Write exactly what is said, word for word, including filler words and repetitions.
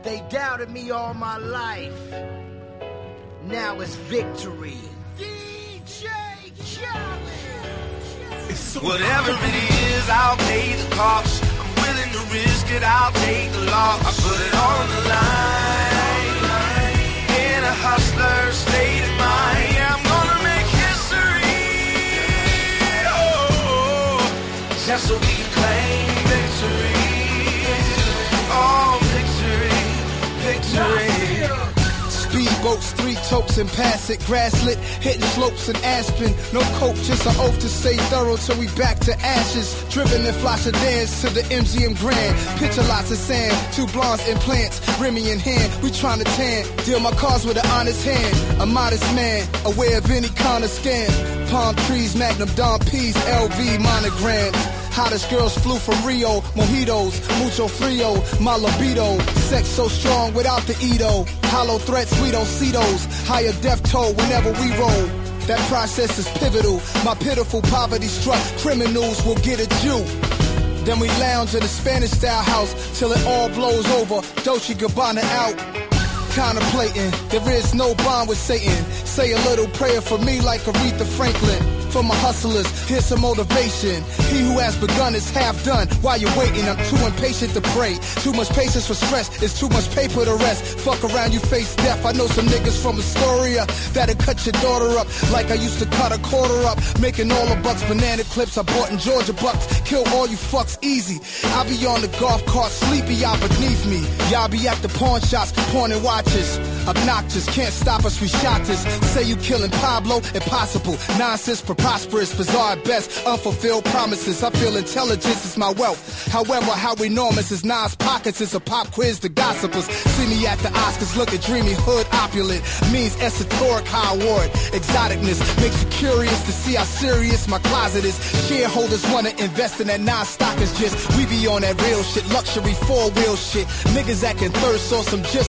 They doubted me all my life. Now it's victory. D J Khaled. So whatever it is, I'll pay the cost. I'm willing to risk it, I'll take the loss. I put it on the line. In a hustler state of mind, yeah, I'm gonna make history. Oh, just so we can claim victory. Oh, victory, victory. Speedboats, three tokes and pass it. Grasslit, hitting slopes and Aspen. No coke, just an oath to stay thorough till we back to ashes. Driven in flash sedans to the M G M Grand. Picture lots of sand, two blondes implants. Remy in hand, we trying to tan. Deal my cars with an honest hand. A modest man, aware of any kind of scam. Palm trees, Magnum Dom P's, L V monograms. Hottest girls flew from Rio, mojitos, mucho frio, my libido. Sex so strong without the Edo. Hollow threats, we don't see those. Higher death toll whenever we roll. That process is pivotal. My pitiful poverty struck criminals will get a Jew. Then we lounge in a Spanish style house till it all blows over. Dolce Gabbana out. Contemplating, there is no bond with Satan. Say a little prayer for me like Aretha Franklin. For my hustlers, here's some motivation. He who has begun is half done. While you're waiting, I'm too impatient to pray. Too much patience for stress, it's too much paper to rest. Fuck around, you face death. I know some niggas from Astoria that'll cut your daughter up like I used to cut a quarter up. Making all the bucks, banana clips I bought in Georgia bucks. Kill all you fucks easy. I'll be on the golf cart, sleepy, y'all beneath me. Y'all be at the pawn shops, pawning watches. Obnoxious, can't stop us, we shot this. Say you killing Pablo, impossible. Nonsense, preposterous, bizarre at best. Unfulfilled promises, I feel intelligence is my wealth. However, how enormous is Nas' pockets is a pop quiz to gossipers. See me at the Oscars looking dreamy, hood opulent. Means esoteric high award. Exoticness makes you curious to see how serious my closet is. Shareholders wanna invest in that non-stock is just. We be on that real shit, luxury four-wheel shit. Niggas acting thirst or some just